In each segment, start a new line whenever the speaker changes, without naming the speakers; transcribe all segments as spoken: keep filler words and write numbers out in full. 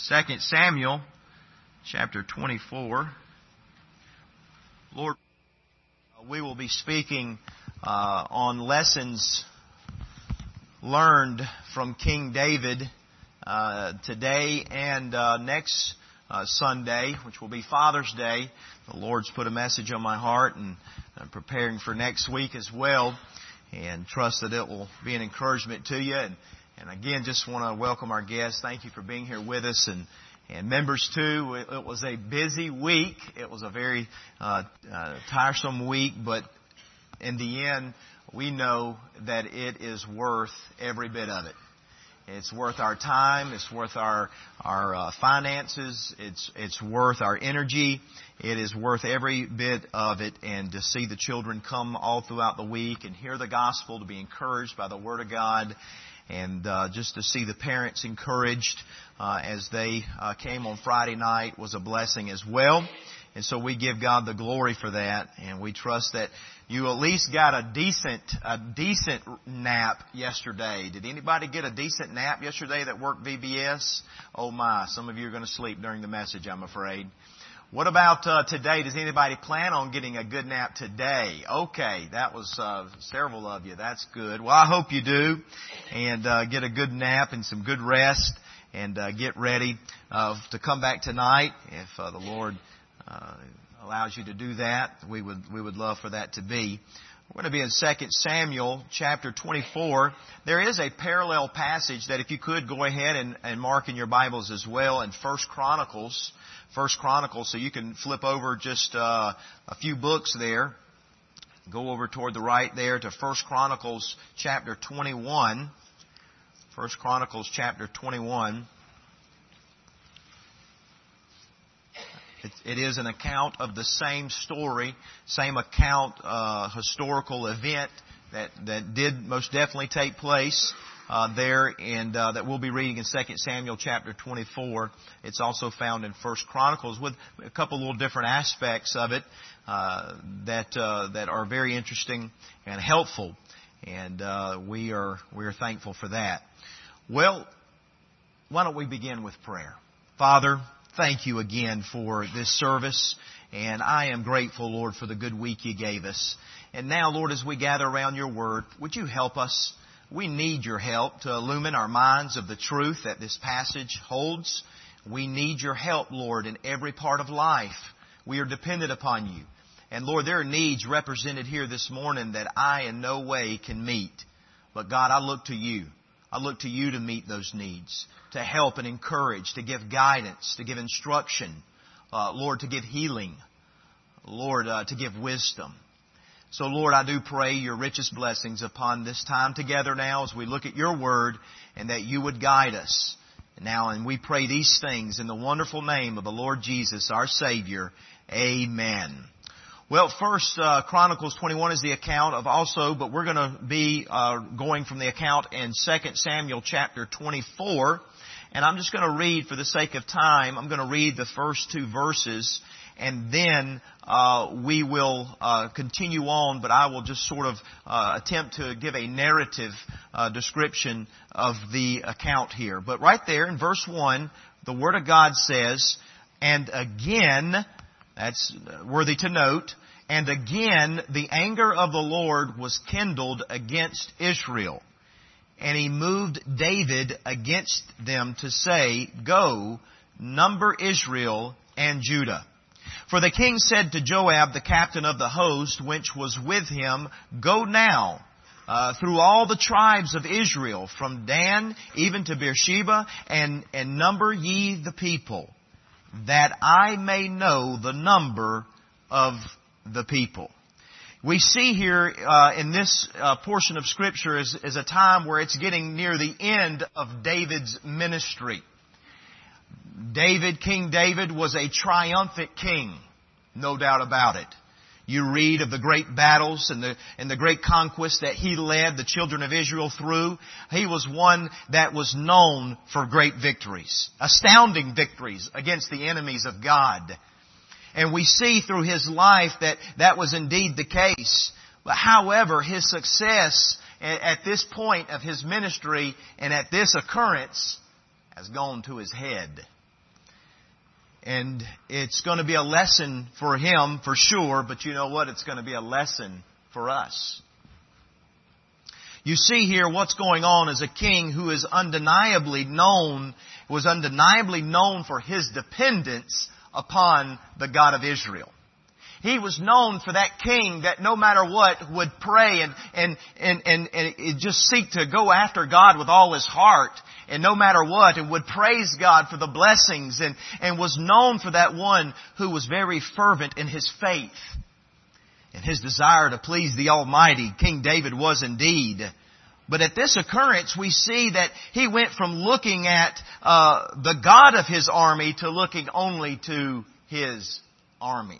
Second Samuel chapter twenty-four. Lord, we will be speaking uh, on lessons learned from King David uh, today and uh, next uh, Sunday, which will be Father's Day. The Lord's put a message on my heart, and I'm preparing for next week as well, and trust that it will be an encouragement to you. And, and again, just want to welcome our guests. Thank you for being here with us, and And members too. It, it was a busy week. It was a very uh, uh, tiresome week, but in the end, we know that it is worth every bit of it. It's worth our time. It's worth our our uh, finances. It's it's worth our energy. It is worth every bit of it. And to see the children come all throughout the week and hear the gospel, to be encouraged by the Word of God, and uh, just to see the parents encouraged uh, as they uh, came on Friday night was a blessing as well. And so we give God the glory for that, and we trust that you at least got a decent a decent nap yesterday. Did anybody get a decent nap yesterday that worked V B S? Oh my, some of you are going to sleep during the message, I'm afraid. What about uh, today? Does anybody plan on getting a good nap today? Okay, that was uh, several of you. That's good. Well, I hope you do, and uh, get a good nap and some good rest, and uh, get ready uh, to come back tonight if uh, the Lord uh, allows you to do that. We would we would love for that to be. We're going to be in Second Samuel chapter twenty-four. There is a parallel passage that if you could go ahead and, and mark in your Bibles as well in First Chronicles. First Chronicles, so you can flip over just uh, a few books there. Go over toward the right there to First Chronicles chapter twenty-one. First Chronicles chapter twenty-one. It, it is an account of the same story, same account, uh, historical event that, that did most definitely take place uh, there, and uh, that we'll be reading in Second Samuel chapter twenty-four. It's also found in First Chronicles with a couple little different aspects of it uh, that uh, that are very interesting and helpful, and uh, we are we are thankful for that. Well, why don't we begin with prayer? Father, thank you again for this service, and I am grateful, Lord, for the good week you gave us. And now, Lord, as we gather around your word, would you help us? We need your help to illumine our minds of the truth that this passage holds. We need your help, Lord, in every part of life. We are dependent upon you. And Lord, there are needs represented here this morning that I in no way can meet. But God, I look to you. I look to you to meet those needs, to help and encourage, to give guidance, to give instruction, uh, Lord, to give healing, Lord, uh, to give wisdom. So, Lord, I do pray your richest blessings upon this time together now as we look at your word, and that you would guide us. Now, and we pray these things in the wonderful name of the Lord Jesus, our Savior. Amen. Well, First uh, Chronicles twenty-one is the account of also, but we're going to be uh, going from the account in Second Samuel chapter twenty-four. And I'm just going to read, for the sake of time, I'm going to read the first two verses, and then uh, we will uh, continue on, but I will just sort of uh, attempt to give a narrative uh, description of the account here. But right there in verse one, the Word of God says, and again, that's worthy to note, and again the anger of the Lord was kindled against Israel. And he moved David against them to say, go, number Israel and Judah. For the king said to Joab, the captain of the host, which was with him, go now uh, through all the tribes of Israel, from Dan even to Beersheba, and, and number ye the people, that I may know the number of the people. We see here uh, in this uh, portion of Scripture is, is a time where it's getting near the end of David's ministry. David, King David, was a triumphant king, no doubt about it. You read of the great battles and the and the great conquests that he led the children of Israel through. He was one that was known for great victories, astounding victories against the enemies of God. And we see through his life that that was indeed the case. But however, his success at this point of his ministry and at this occurrence has gone to his head. And it's going to be a lesson for him for sure, but you know what? It's going to be a lesson for us. You see here what's going on is a king who is undeniably known, was undeniably known for his dependence upon the God of Israel. He was known for that king that no matter what would pray and, and, and, and, and just seek to go after God with all his heart and no matter what, and would praise God for the blessings and, and was known for that one who was very fervent in his faith and his desire to please the Almighty. King David was indeed. But at this occurrence, we see that he went from looking at uh, the God of his army to looking only to his army.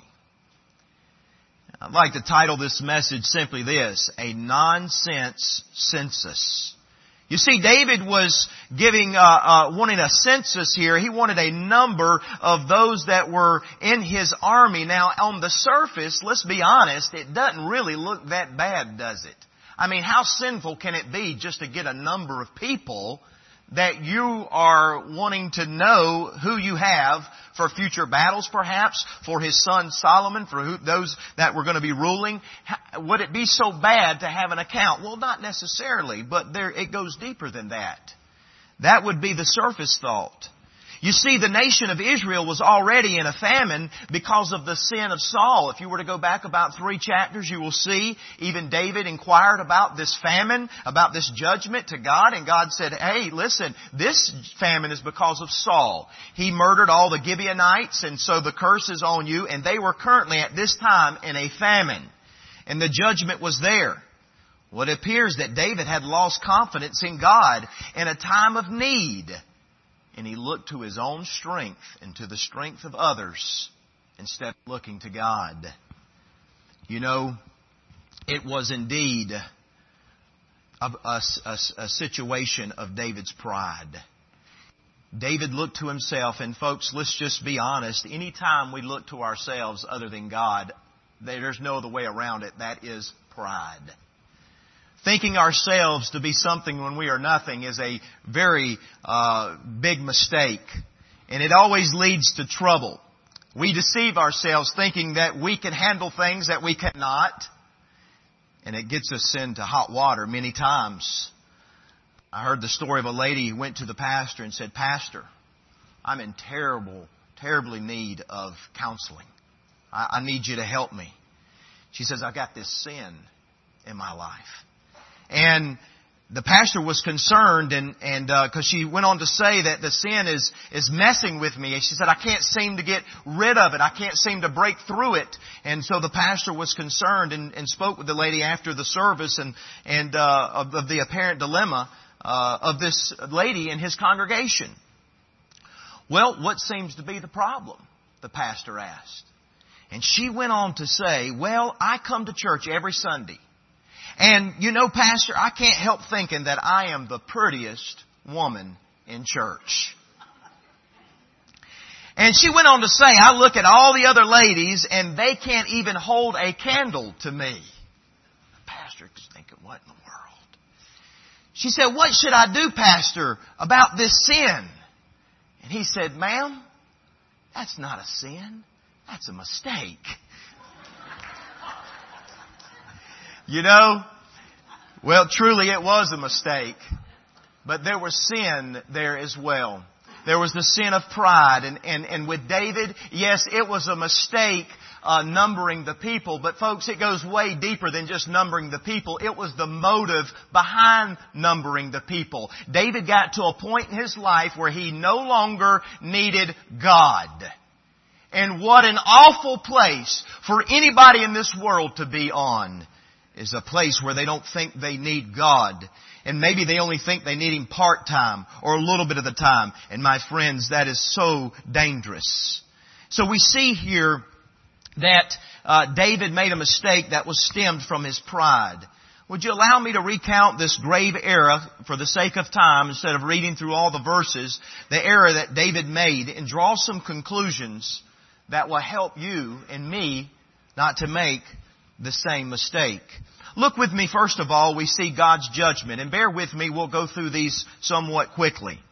I'd like to title this message simply this: a nonsense census. You see, David was giving, uh, uh, wanting a census here. He wanted a number of those that were in his army. Now, on the surface, let's be honest, it doesn't really look that bad, does it? I mean, how sinful can it be just to get a number of people that you are wanting to know who you have for future battles, perhaps, for his son Solomon, for who, those that were going to be ruling? Would it be so bad to have an account? Well, not necessarily, but there it goes deeper than that. That would be the surface thought. You see, the nation of Israel was already in a famine because of the sin of Saul. If you were to go back about three chapters, you will see even David inquired about this famine, about this judgment to God. And God said, hey, listen, this famine is because of Saul. He murdered all the Gibeonites, and so the curse is on you. And they were currently at this time in a famine. And the judgment was there. Well, it appears that David had lost confidence in God in a time of need. And he looked to his own strength and to the strength of others instead of looking to God. You know, it was indeed a, a, a, a situation of David's pride. David looked to himself, and folks, let's just be honest. Anytime we look to ourselves other than God, there's no other way around it. That is pride. Thinking ourselves to be something when we are nothing is a very uh, big mistake. And it always leads to trouble. We deceive ourselves thinking that we can handle things that we cannot. And it gets us into hot water many times. I heard the story of a lady who went to the pastor and said, Pastor, I'm in terrible, terribly need of counseling. I, I need you to help me. She says, I've got this sin in my life. And the pastor was concerned, and and because uh, she went on to say that the sin is is messing with me. And she said, I can't seem to get rid of it. I can't seem to break through it. And so the pastor was concerned and, and spoke with the lady after the service and and uh, of, of the apparent dilemma uh, of this lady and his congregation. Well, what seems to be the problem? The pastor asked. And she went on to say, well, I come to church every Sunday. And, you know, Pastor, I can't help thinking that I am the prettiest woman in church. And she went on to say, I look at all the other ladies and they can't even hold a candle to me. The pastor is thinking, what in the world? She said, what should I do, Pastor, about this sin? And he said, ma'am, that's not a sin. That's a mistake. You know, well, truly it was a mistake. But there was sin there as well. There was the sin of pride. And, and, and with David, yes, it was a mistake uh, numbering the people. But folks, it goes way deeper than just numbering the people. It was the motive behind numbering the people. David got to a point in his life where he no longer needed God. And what an awful place for anybody in this world to be on. Is a place where they don't think they need God. And maybe they only think they need Him part-time or a little bit of the time. And my friends, that is so dangerous. So we see here that uh, David made a mistake that was stemmed from his pride. Would you allow me to recount this grave error for the sake of time instead of reading through all the verses, the error that David made, and draw some conclusions that will help you and me not to make the same mistake. Look with me, first of all, we see God's judgment. And bear with me, we'll go through these somewhat quickly.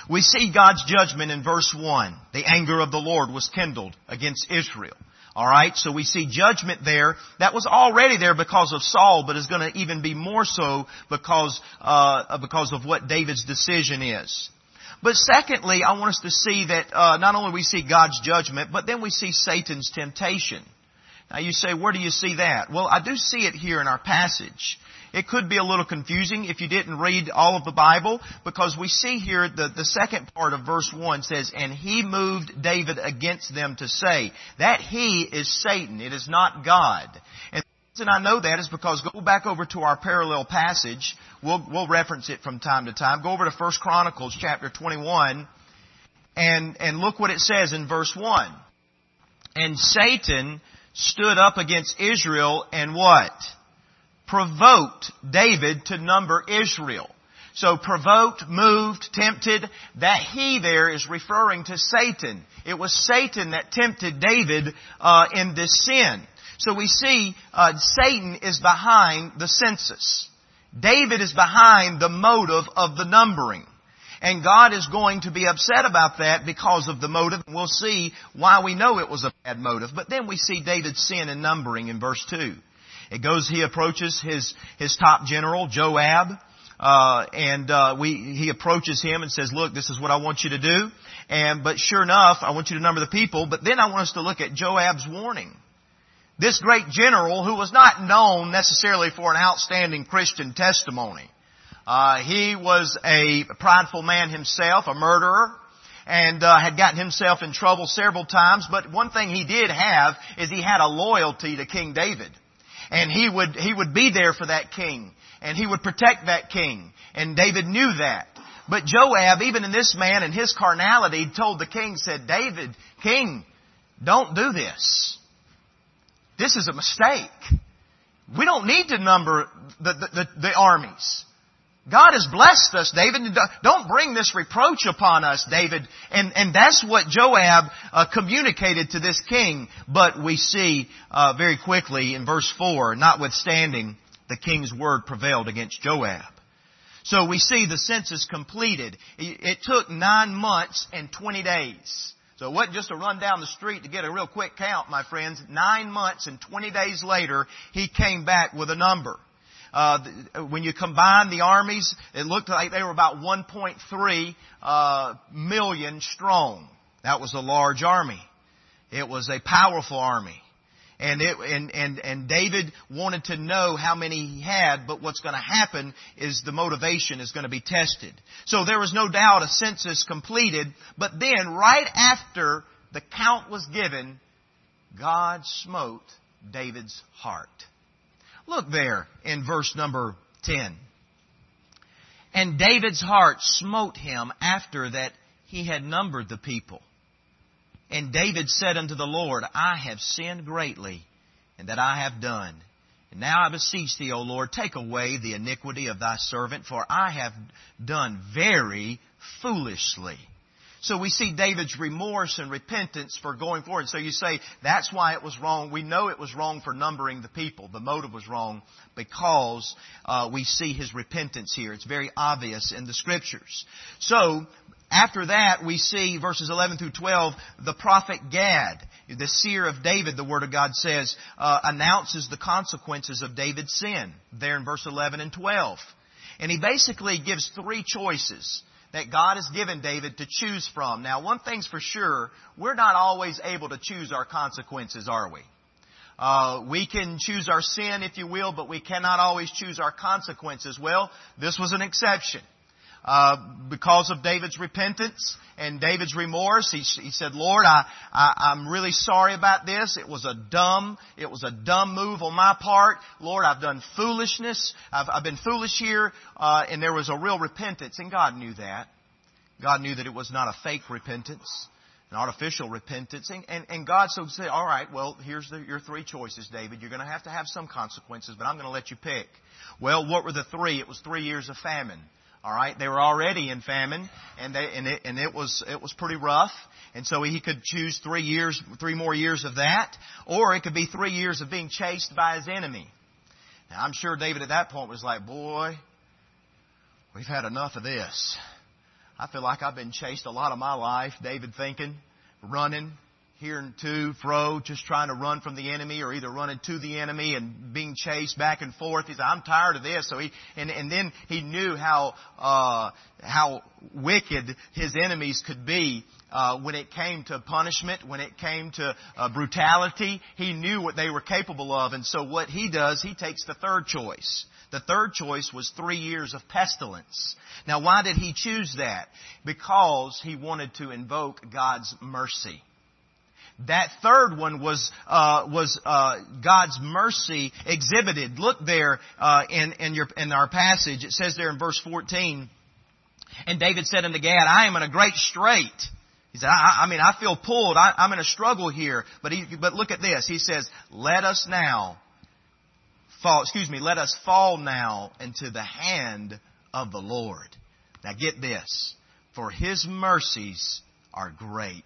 We see God's judgment in verse one. The anger of the Lord was kindled against Israel. Alright, so we see judgment there. That was already there because of Saul, but is going to even be more so because, uh, because of what David's decision is. But secondly, I want us to see that, uh, not only we see God's judgment, but then we see Satan's temptation. Now you say, where do you see that? Well, I do see it here in our passage. It could be a little confusing if you didn't read all of the Bible, because we see here the, the second part of verse one says, and he moved David against them to say. That he is Satan. It is not God. And the reason I know that is because go back over to our parallel passage. We'll, we'll reference it from time to time. Go over to First Chronicles chapter twenty-one and, and look what it says in verse one. And Satan stood up against Israel and what? Provoked David to number Israel. So provoked, moved, tempted, that he there is referring to Satan. It was Satan that tempted David uh, in this sin. So we see uh, Satan is behind the census. David is behind the motive of the numbering. And God is going to be upset about that because of the motive. And we'll see why we know it was a bad motive. But then we see David's sin in numbering in verse two. It goes, he approaches his, his top general, Joab, uh, and, uh, we, he approaches him and says, look, this is what I want you to do. And, but sure enough, I want you to number the people. But then I want us to look at Joab's warning. This great general, who was not known necessarily for an outstanding Christian testimony. Uh, he was a prideful man himself, a murderer, and, uh, had gotten himself in trouble several times. But one thing he did have is he had a loyalty to King David. And he would, he would be there for that king. And he would protect that king. And David knew that. But Joab, even in this man and his carnality, told the king, said, David, king, don't do this. This is a mistake. We don't need to number the, the, the, the armies. God has blessed us, David. Don't bring this reproach upon us, David. And, and that's what Joab uh, communicated to this king. But we see uh, very quickly in verse four, notwithstanding, the king's word prevailed against Joab. So we see the census completed. It took nine months and twenty days. So it wasn't just a run down the street to get a real quick count, my friends. Nine months and twenty days later, he came back with a number. Uh, when you combine the armies, it looked like they were about one point three uh, million strong. That was a large army. It was a powerful army. And it, and, and, and David wanted to know how many he had, but what's going to happen is the motivation is going to be tested. So there was no doubt a census completed, but then right after the count was given, God smote David's heart. Look there in verse number ten. And David's heart smote him after that he had numbered the people. And David said unto the Lord, I have sinned greatly, and that I have done. And now I beseech thee, O Lord, take away the iniquity of thy servant, for I have done very foolishly. So we see David's remorse and repentance for going forward. So you say, that's why it was wrong. We know it was wrong for numbering the people. The motive was wrong because uh, we see his repentance here. It's very obvious in the Scriptures. So after that, we see verses eleven through twelve, the prophet Gad, the seer of David, the Word of God says, uh, announces the consequences of David's sin there in verse eleven and twelve. And he basically gives three choices that God has given David to choose from. Now, one thing's for sure, we're not always able to choose our consequences, are we? Uh, we can choose our sin, if you will, but we cannot always choose our consequences. Well, this was an exception. Uh, because of David's repentance and David's remorse, he, he said, Lord, I, I, I'm really sorry about this. It was a dumb, it was a dumb move on my part. Lord, I've done foolishness. I've, I've been foolish here. Uh, and there was a real repentance. And God knew that. God knew that it was not a fake repentance, an artificial repentance. And, and, and God so said, all right, well, here's the, your three choices, David. You're going to have to have some consequences, but I'm going to let you pick. Well, what were the three? It was three years of famine. All right, they were already in famine, and they and it and it was it was pretty rough, and so he could choose three years, three more years of that, or it could be three years of being chased by his enemy. Now, I'm sure David at that point was like, "Boy, we've had enough of this. I feel like I've been chased a lot of my life, David thinking, running, here and to, fro, just trying to run from the enemy or either running to the enemy and being chased back and forth. He said, I'm tired of this. So he, and, and then he knew how, uh, how wicked his enemies could be, uh, when it came to punishment, when it came to, uh, brutality. He knew what they were capable of. And so what he does, he takes the third choice. The third choice was three years of pestilence. Now why did he choose that? Because he wanted to invoke God's mercy. That third one was uh, was uh, God's mercy exhibited. Look there uh, in in your in our passage. It says there in verse fourteen. And David said unto Gad, I am in a great strait. He said, I, I mean, I feel pulled. I, I'm in a struggle here. But he, but look at this. He says, let us now fall. Excuse me. Let us fall now into the hand of the Lord. Now get this. For His mercies are great.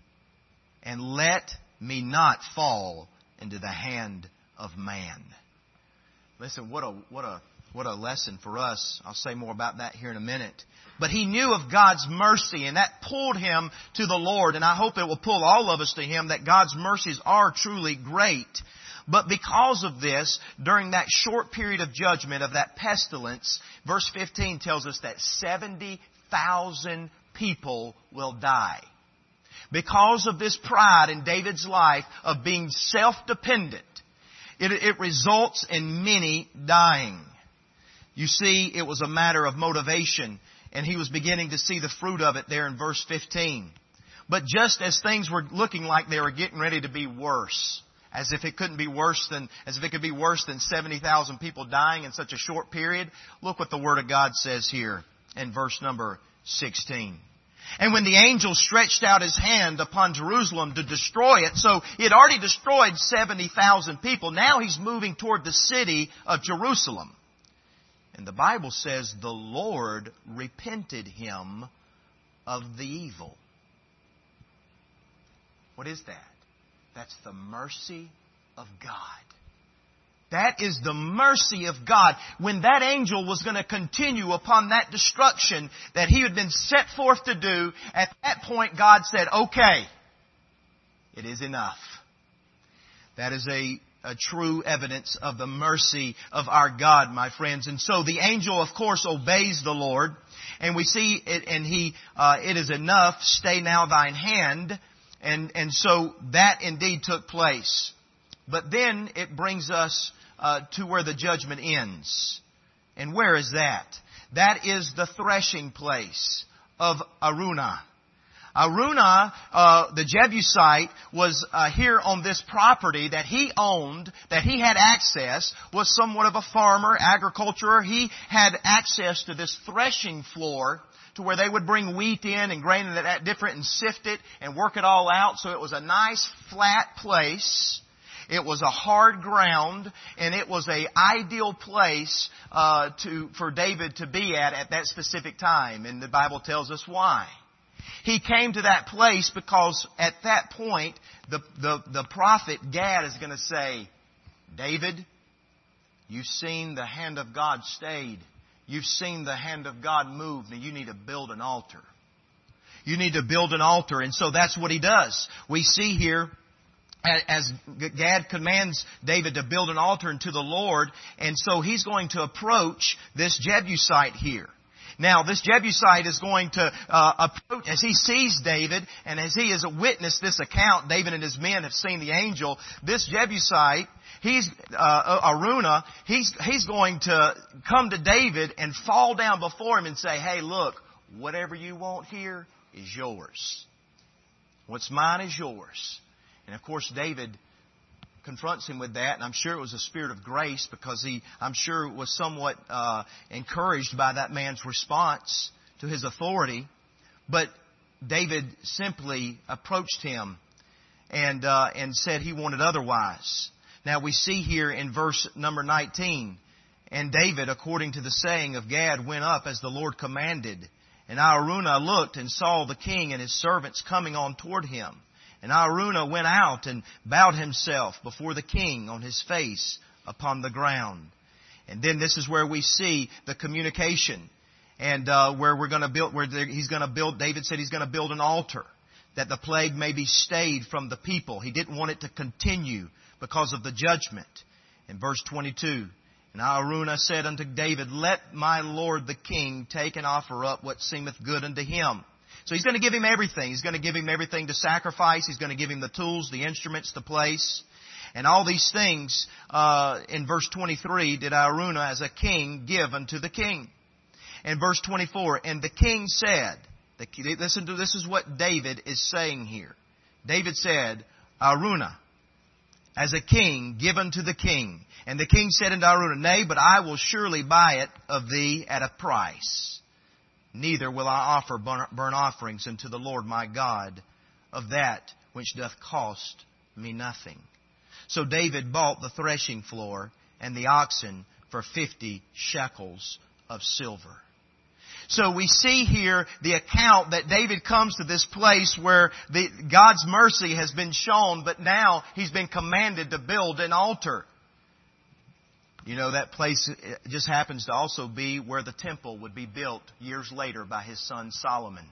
And let me not fall into the hand of man. Listen, what a, what a, what a lesson for us. I'll say more about that here in a minute. But he knew of God's mercy, and that pulled him to the Lord. And I hope it will pull all of us to Him, that God's mercies are truly great. But because of this, during that short period of judgment, of that pestilence, verse fifteen tells us that seventy thousand people will die. Because of this pride in David's life of being self-dependent, it, it results in many dying. You see, it was a matter of motivation, and he was beginning to see the fruit of it there in verse fifteen. But just as things were looking like they were getting ready to be worse, as if it couldn't be worse than, as if it could be worse than seventy thousand people dying in such a short period, look what the Word of God says here in verse number sixteen. And when the angel stretched out his hand upon Jerusalem to destroy it, so he had already destroyed seventy thousand people. Now he's moving toward the city of Jerusalem. And the Bible says the Lord repented him of the evil. What is that? That's the mercy of God. That is the mercy of God. When that angel was going to continue upon that destruction that he had been set forth to do, at that point God said, okay, it is enough. That is a, a true evidence of the mercy of our God, my friends. And so the angel, of course, obeys the Lord. And we see it, and he, uh, it is enough, stay now thine hand. And, and so that indeed took place. But then it brings us uh, to where the judgment ends. And where is that? That is the threshing place of Araunah. Araunah, uh, the Jebusite, was uh, here on this property that he owned, that he had access, was somewhat of a farmer, agriculturer. He had access to this threshing floor to where they would bring wheat in and grain and different and sift it and work it all out. So it was a nice flat place. It was a hard ground, and it was an ideal place uh, to for David to be at at that specific time. And the Bible tells us why. He came to that place because at that point, the, the, the prophet Gad is going to say, David, you've seen the hand of God stayed. You've seen the hand of God move. Now you need to build an altar. You need to build an altar. And so that's what he does. We see here, as Gad commands David to build an altar unto the Lord, and so he's going to approach this Jebusite here. Now, this Jebusite is going to uh, approach, as he sees David, and as he has witnessed this account, David and his men have seen the angel. This Jebusite, he's uh, Araunah, he's he's going to come to David and fall down before him and say, hey, look, whatever you want here is yours. What's mine is yours. And of course, David confronts him with that, and I'm sure it was a spirit of grace because he, I'm sure, was somewhat uh, encouraged by that man's response to his authority. But David simply approached him and uh, and said he wanted otherwise. Now we see here in verse number nineteen, and David, according to the saying of Gad, went up as the Lord commanded. And Araunah looked and saw the king and his servants coming on toward him. And Araunah went out and bowed himself before the king on his face upon the ground. And then this is where we see the communication. and uh, where we're going to build, where he's going to build. David said he's going to build an altar that the plague may be stayed from the people. He didn't want it to continue because of the judgment. In verse twenty-two, and Araunah said unto David, Let my lord the king take and offer up what seemeth good unto him. So he's going to give him everything. He's going to give him everything to sacrifice. He's going to give him the tools, the instruments, the place. And all these things, uh, in verse twenty-three, did Araunah as a king give unto the king. In verse twenty-four, and the king said, the, listen to, this is what David is saying here. David said, Araunah, as a king, give unto the king. And the king said unto Araunah, Nay, but I will surely buy it of thee at a price. Neither will I offer burnt offerings unto the Lord my God of that which doth cost me nothing. So David bought the threshing floor and the oxen for fifty shekels of silver. So we see here the account that David comes to this place where the, God's mercy has been shown, but now he's been commanded to build an altar. You know, that place just happens to also be where the temple would be built years later by his son Solomon.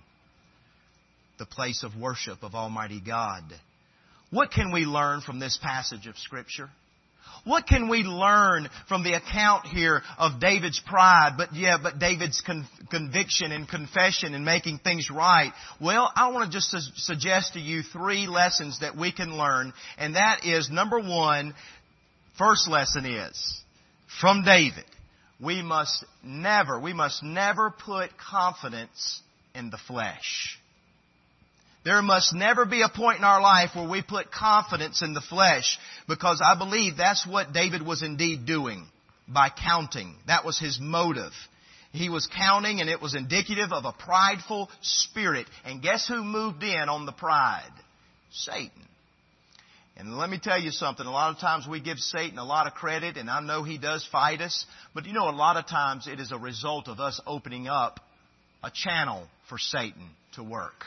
The place of worship of Almighty God. What can we learn from this passage of Scripture? What can we learn from the account here of David's pride, but yeah, but David's con- conviction and confession and making things right? Well, I want to just su- suggest to you three lessons that we can learn. And that is, number one, first lesson is, from David, we must never, we must never put confidence in the flesh. There must never be a point in our life where we put confidence in the flesh, because I believe that's what David was indeed doing by counting. That was his motive. He was counting, and it was indicative of a prideful spirit. And guess who moved in on the pride? Satan. And let me tell you something. A lot of times we give Satan a lot of credit, and I know he does fight us. But you know, a lot of times it is a result of us opening up a channel for Satan to work.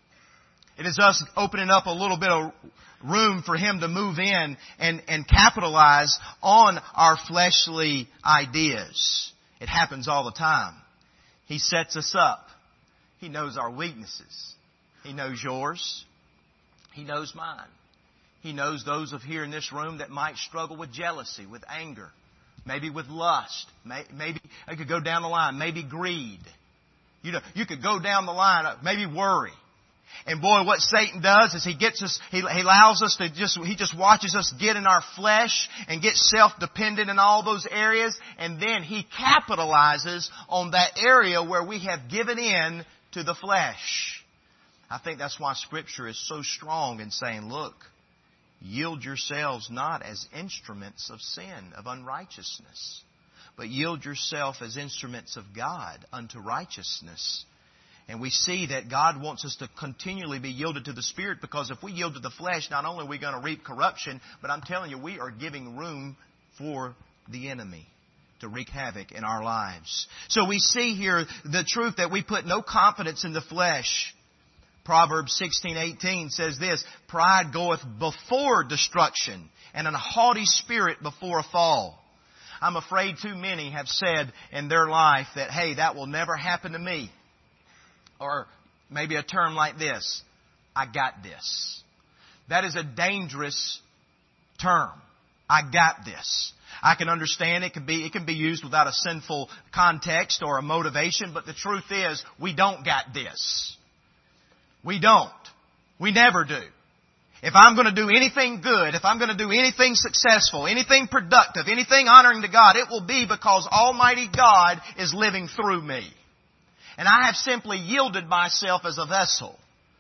It is us opening up a little bit of room for him to move in and, and capitalize on our fleshly ideas. It happens all the time. He sets us up. He knows our weaknesses. He knows yours. He knows mine. He knows those of here in this room that might struggle with jealousy, with anger, maybe with lust. Maybe I could go down the line. Maybe greed. You know, you could go down the line. Maybe worry. And boy, what Satan does is he gets us, he, he allows us to just, he just watches us get in our flesh and get self-dependent in all those areas. And then he capitalizes on that area where we have given in to the flesh. I think that's why Scripture is so strong in saying, look, yield yourselves not as instruments of sin, of unrighteousness, but yield yourself as instruments of God unto righteousness. And we see that God wants us to continually be yielded to the Spirit, because if we yield to the flesh, not only are we going to reap corruption, but I'm telling you, we are giving room for the enemy to wreak havoc in our lives. So we see here the truth that we put no confidence in the flesh. Proverbs sixteen eighteen says this, Pride goeth before destruction, and an haughty spirit before a fall. I'm afraid too many have said in their life that, hey, that will never happen to me. Or maybe a term like this, I got this. That is a dangerous term. I got this. I can understand it can be, it can be used without a sinful context or a motivation, but the truth is, we don't got this. We don't. We never do. If I'm going to do anything good, if I'm going to do anything successful, anything productive, anything honoring to God, it will be because Almighty God is living through me. And I have simply yielded myself as a vessel.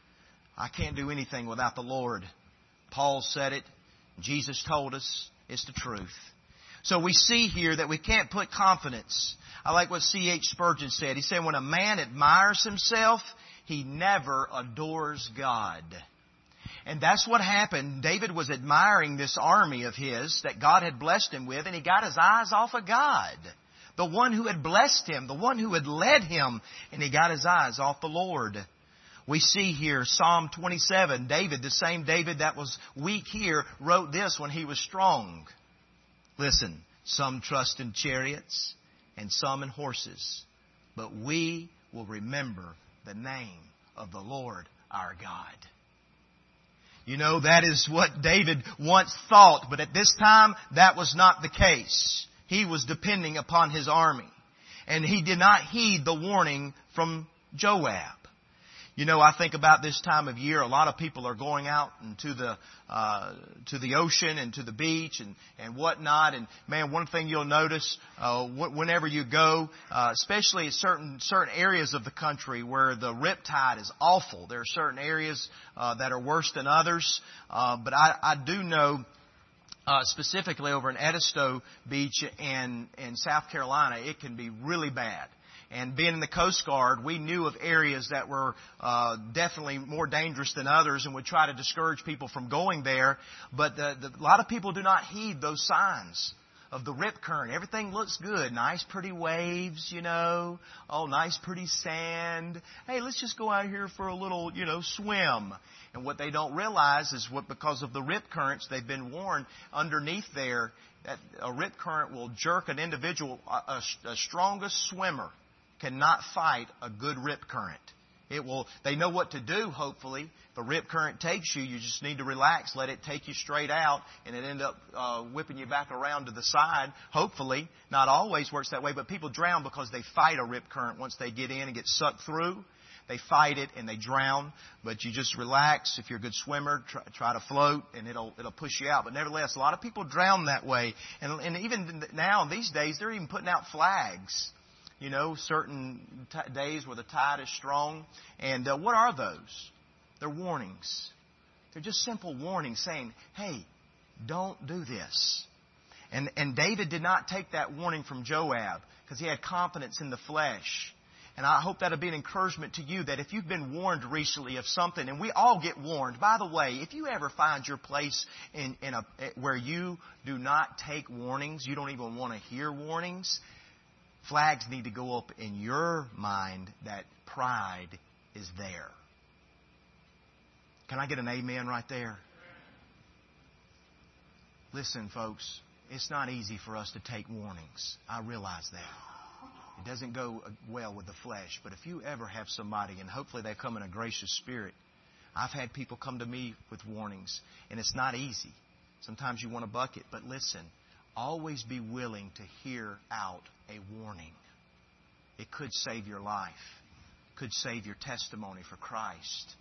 I can't do anything without the Lord. Paul said it. Jesus told us. It's the truth. So we see here that we can't put confidence. I like what C H Spurgeon said. He said, when a man admires himself, he never adores God. And that's what happened. David was admiring this army of his that God had blessed him with, and he got his eyes off of God. The one who had blessed him, the one who had led him, and he got his eyes off the Lord. We see here Psalm twenty-seven. David, the same David that was weak here, wrote this when he was strong. Listen, some trust in chariots and some in horses, but we will remember the name of the Lord our God. You know, that is what David once thought, but at this time, that was not the case. He was depending upon his army, and he did not heed the warning from Joab. You know, I think about this time of year, a lot of people are going out into the uh, to the ocean and to the beach and, and whatnot. And man, one thing you'll notice uh, whenever you go, uh, especially in certain certain areas of the country where the riptide is awful. There are certain areas uh, that are worse than others. Uh, but I, I do know uh, specifically over in Edisto Beach in in South Carolina, it can be really bad. And being in the Coast Guard, we knew of areas that were uh, definitely more dangerous than others and would try to discourage people from going there. But the, the, a lot of people do not heed those signs of the rip current. Everything looks good. Nice, pretty waves, you know. Oh, nice, pretty sand. Hey, let's just go out here for a little, you know, swim. And what they don't realize is what, because of the rip currents, they've been warned underneath there, that a rip current will jerk an individual, a, a, a strongest swimmer cannot fight a good rip current. It will. They know what to do, hopefully. If a rip current takes you, you just need to relax, let it take you straight out, and it end up uh, whipping you back around to the side. Hopefully. Not always works that way, but people drown because they fight a rip current once they get in and get sucked through. They fight it and they drown, but you just relax. If you're a good swimmer, try, try to float, and it'll it'll push you out. But nevertheless, a lot of people drown that way. And, and even now, these days, they're even putting out flags. You know, certain t- days where the tide is strong. And uh, what are those? They're warnings. They're just simple warnings saying, hey, don't do this. And, and David did not take that warning from Joab because he had confidence in the flesh. And I hope that'll be an encouragement to you that if you've been warned recently of something, and we all get warned. By the way, if you ever find your place in, in a where you do not take warnings, you don't even want to hear warnings, flags need to go up in your mind that pride is there. Can I get an amen right there? Listen, folks, it's not easy for us to take warnings. I realize that. It doesn't go well with the flesh. But if you ever have somebody, and hopefully they come in a gracious spirit, I've had people come to me with warnings, and it's not easy. Sometimes you want to buck it, but listen. Always be willing to hear out a warning. It could save your life. Could save your testimony for Christ.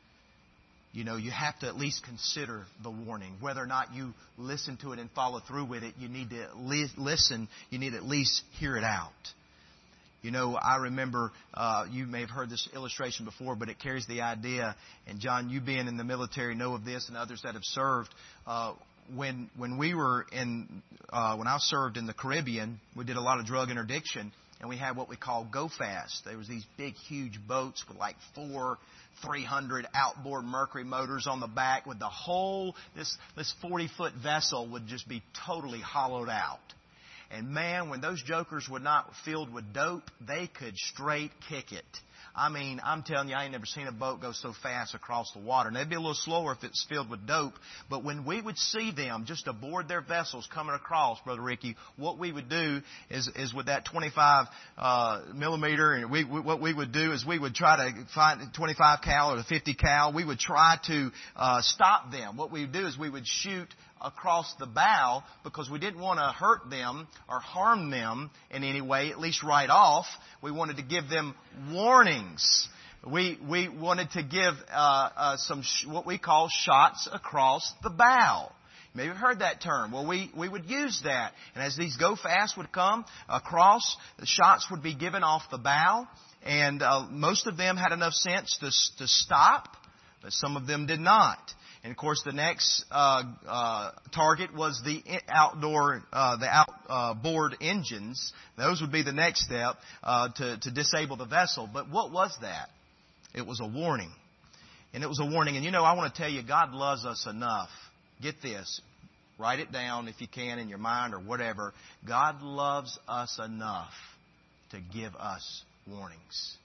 You know, you have to at least consider the warning. Whether or not you listen to it and follow through with it, you need to li- listen. You need to at least hear it out. You know, I remember, uh, you may have heard this illustration before, but it carries the idea, and John, you being in the military know of this, and others that have served. Uh, When when we were in uh, when I served in the Caribbean, we did a lot of drug interdiction, and we had what we call Go Fast. There was these big, huge boats with like four, three hundred outboard Mercury motors on the back, with the whole this this forty foot vessel would just be totally hollowed out. And man, when those jokers were not filled with dope, they could straight kick it. I mean, I'm telling you, I ain't never seen a boat go so fast across the water. And they'd be a little slower if it's filled with dope. But when we would see them just aboard their vessels coming across, Brother Ricky, what we would do is, is with that twenty-five uh, millimeter, and we, we, what we would do is we would try to find the twenty-five cal or the fifty cal. We would try to uh, stop them. What we would do is we would shoot across the bow because we didn't want to hurt them or harm them in any way, at least right off. We wanted to give them warnings. We we wanted to give uh, uh, some sh- what we call shots across the bow. Maybe you've heard that term. Well, we, we would use that. And as these Go Fast would come across, the shots would be given off the bow. And uh, most of them had enough sense to, to stop, but some of them did not. And of course, the next uh, uh, target was the outdoor, uh, the outboard uh, engines. Those would be the next step uh, to, to disable the vessel. But what was that? It was a warning. And it was a warning. And you know, I want to tell you, God loves us enough. Get this. Write it down if you can in your mind or whatever. God loves us enough to give us warnings.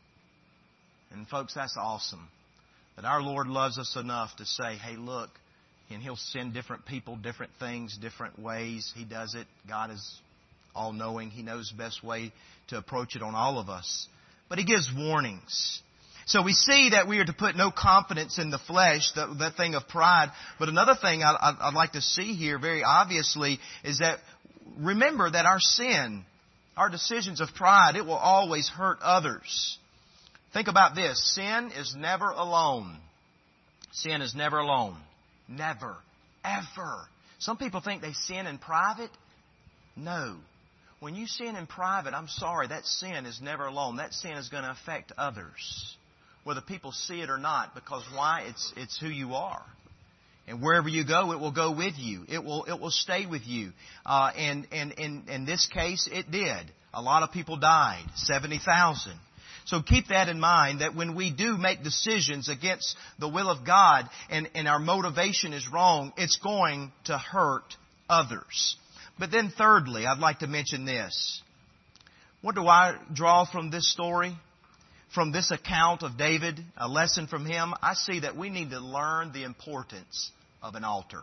And folks, that's awesome. That our Lord loves us enough to say, hey, look, and He'll send different people, different things, different ways. He does it. God is all-knowing. He knows the best way to approach it on all of us. but He gives warnings. So we see that we are to put no confidence in the flesh, that, that thing of pride. But another thing I, I, I'd like to see here very obviously is that remember that our sin, our decisions of pride, it will always hurt others. Think about this. Sin is never alone. Sin is never alone. Never. Ever. Some people think they sin in private. No. When you sin in private, I'm sorry, that sin is never alone. That sin is going to affect others, whether people see it or not. Because why? It's it's who you are. And wherever you go, it will go with you. It will it will stay with you. Uh, and and in in this case, it did. A lot of people died, seventy thousand. So keep that in mind, that when we do make decisions against the will of God and, and our motivation is wrong, it's going to hurt others. But then thirdly, I'd like to mention this. What do I draw from this story? From this account of David, a lesson from him, I see that we need to learn the importance of an altar.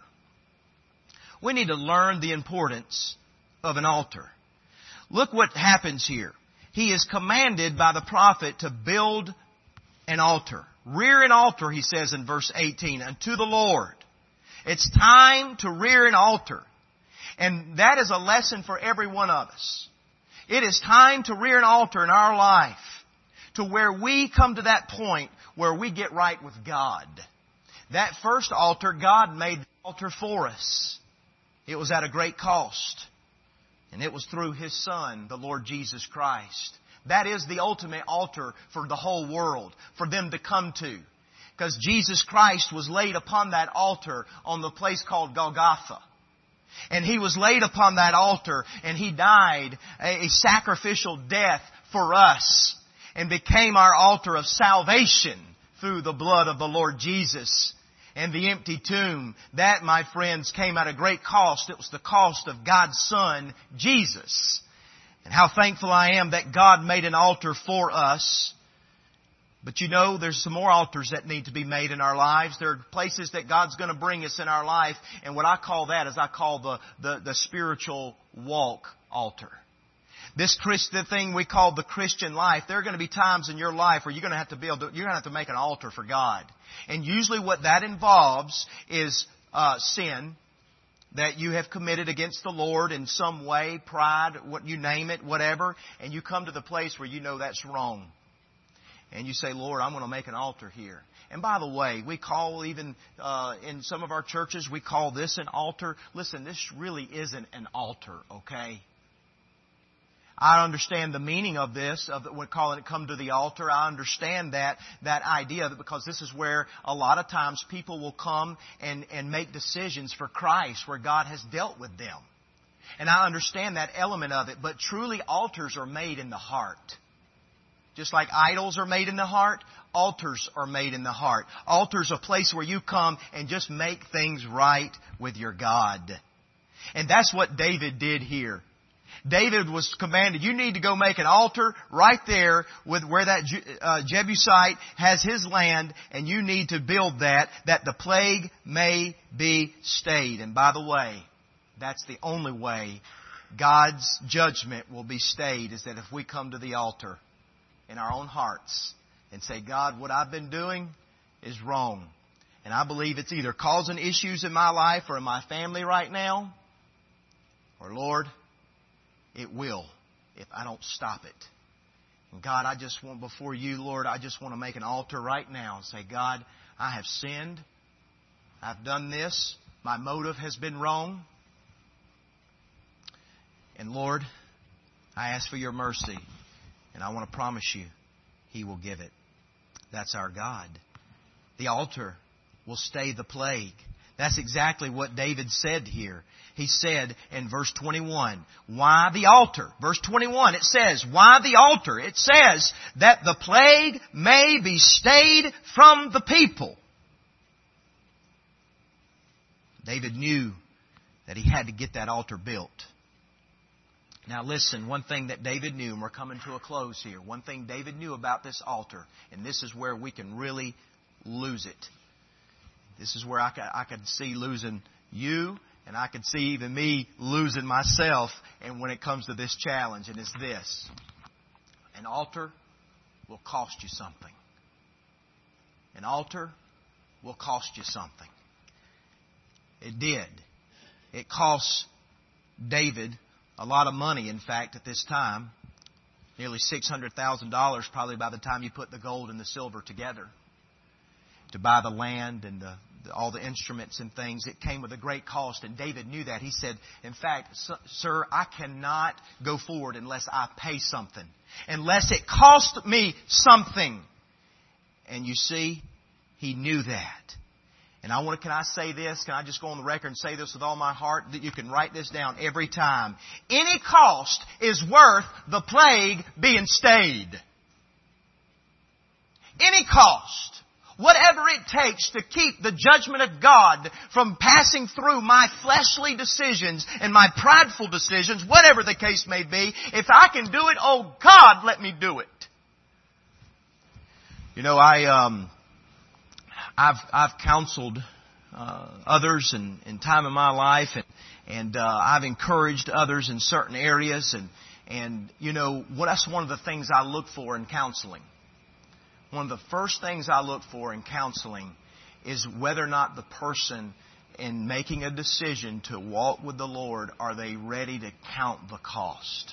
We need to learn the importance of an altar. Look what happens here. He is commanded by the prophet to build an altar. Rear an altar, he says in verse eighteen, unto the Lord. It's time to rear an altar. And that is a lesson for every one of us. It is time to rear an altar in our life to where we come to that point where we get right with God. That first altar, God made the altar for us. It was at a great cost. And it was through His Son, the Lord Jesus Christ. That is the ultimate altar for the whole world, for them to come to. Because Jesus Christ was laid upon that altar on the place called Golgotha. And He was laid upon that altar and He died a, a sacrificial death for us and became our altar of salvation through the blood of the Lord Jesus. And the empty tomb, that, my friends, came at a great cost. It was the cost of God's Son, Jesus. And how thankful I am that God made an altar for us. But you know, there's some more altars that need to be made in our lives. There are places that God's going to bring us in our life. And what I call that is I call the, the, the spiritual walk altar. This Christian thing we call the Christian life, there are going to be times in your life where you're going to have to build, you're going to have to make an altar for God. And usually what that involves is uh, sin that you have committed against the Lord in some way, pride, what you name it, whatever. And you come to the place where you know that's wrong. And you say, Lord, I'm going to make an altar here. And by the way, we call even uh, in some of our churches, we call this an altar. Listen, this really isn't an altar, okay? I understand the meaning of this, of we're calling it come to the altar. I understand that, that idea, because this is where a lot of times people will come and, and make decisions for Christ where God has dealt with them. And I understand that element of it, but truly altars are made in the heart. Just like idols are made in the heart, altars are made in the heart. Altars are a place where you come and just make things right with your God. And that's what David did here. David was commanded, you need to go make an altar right there with where that uh, Jebusite has his land, and you need to build that, that the plague may be stayed. And by the way, that's the only way God's judgment will be stayed, is that if we come to the altar in our own hearts and say, God, what I've been doing is wrong. And I believe it's either causing issues in my life or in my family right now, or Lord, it will if I don't stop it. And God, I just want before you, Lord, I just want to make an altar right now and say, God, I have sinned. I've done this. My motive has been wrong. And Lord, I ask for your mercy. And I want to promise you, He will give it. That's our God. The altar will stay the plague. That's exactly what David said here. He said in verse twenty-one, why the altar? Verse twenty-one, it says, why the altar? It says that the plague may be stayed from the people. David knew that he had to get that altar built. Now listen, one thing that David knew, and we're coming to a close here. One thing David knew about this altar, and this is where we can really lose it. This is where I could, I could see losing you, and I could see even me losing myself. And when it comes to this challenge, and it's this: an altar will cost you something. An altar will cost you something. It did. It cost David a lot of money, in fact, at this time. Nearly six hundred thousand dollars probably by the time you put the gold and the silver together. To buy the land and the, the, all the instruments and things, it came with a great cost. And David knew that. He said, in fact, sir, I cannot go forward unless I pay something. Unless it cost me something. And you see, he knew that. And I want to, can I say this? Can I just go on the record and say this with all my heart? That you can write this down every time. Any cost is worth the plague being stayed. Any cost. Whatever it takes to keep the judgment of God from passing through my fleshly decisions and my prideful decisions, whatever the case may be, if I can do it, oh God, let me do it. You know, I, um, I've, I've counseled, uh, others in, in time in my life, and, and, uh, I've encouraged others in certain areas, and, and, you know, what, that's one of the things I look for in counseling. One of the first things I look for in counseling is whether or not the person, in making a decision to walk with the Lord, are they ready to count the cost?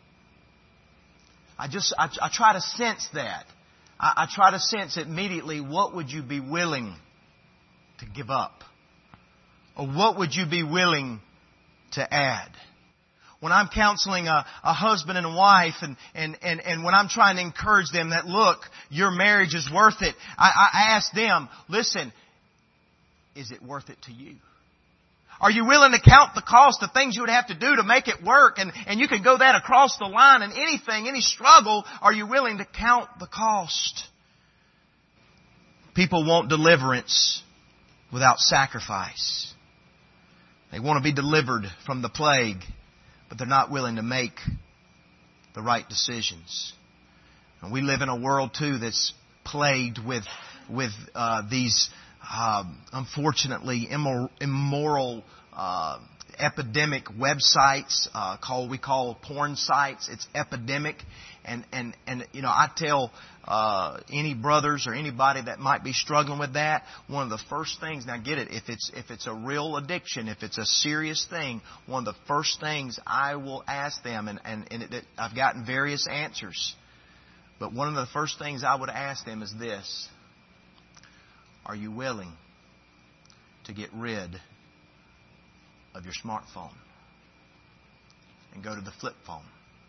I just, I, I try to sense that. I, I try to sense immediately, what would you be willing to give up? Or what would you be willing to add? When I'm counseling a, a husband and a wife, and, and, and, and when I'm trying to encourage them that, look, your marriage is worth it, I, I ask them, listen, is it worth it to you? Are you willing to count the cost of things you would have to do to make it work? And, and you can go that across the line, and anything, any struggle, are you willing to count the cost? People want deliverance without sacrifice. They want to be delivered from the plague, but they're not willing to make the right decisions. And we live in a world, too, that's plagued with with uh, these, uh, unfortunately, immoral, immoral uh, epidemic websites uh, called we call porn sites. It's epidemic, and and and you know, I tell uh, any brothers or anybody that might be struggling with that, one of the first things. Now, get it, if it's if it's a real addiction, if it's a serious thing, one of the first things I will ask them, and and, and it, it, I've gotten various answers, but one of the first things I would ask them is this: are you willing to get rid of your smartphone and go to the flip phone?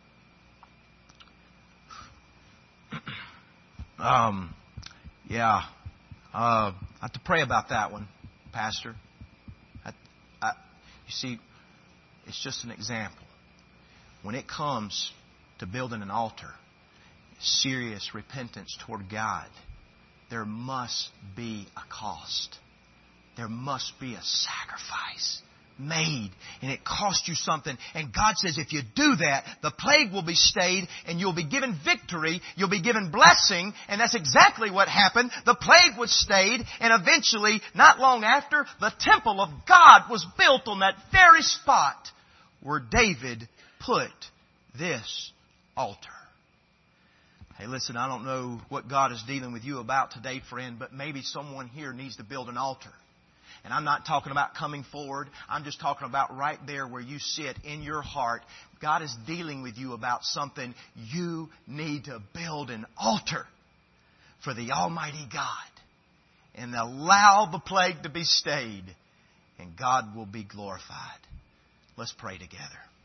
um, yeah, uh, I have to pray about that one, Pastor. I, I, you see, it's just an example. When it comes to building an altar, serious repentance toward God, there must be a cost. There must be a sacrifice made, and it costs you something. And God says, if you do that, the plague will be stayed, and you'll be given victory, you'll be given blessing. And that's exactly what happened. The plague was stayed, and eventually, not long after, the temple of God was built on that very spot where David put this altar. Hey, listen, I don't know what God is dealing with you about today, friend, but maybe someone here needs to build an altar. And I'm not talking about coming forward. I'm just talking about right there where you sit in your heart. God is dealing with you about something. You need to build an altar for the Almighty God and allow the plague to be stayed, and God will be glorified. Let's pray together.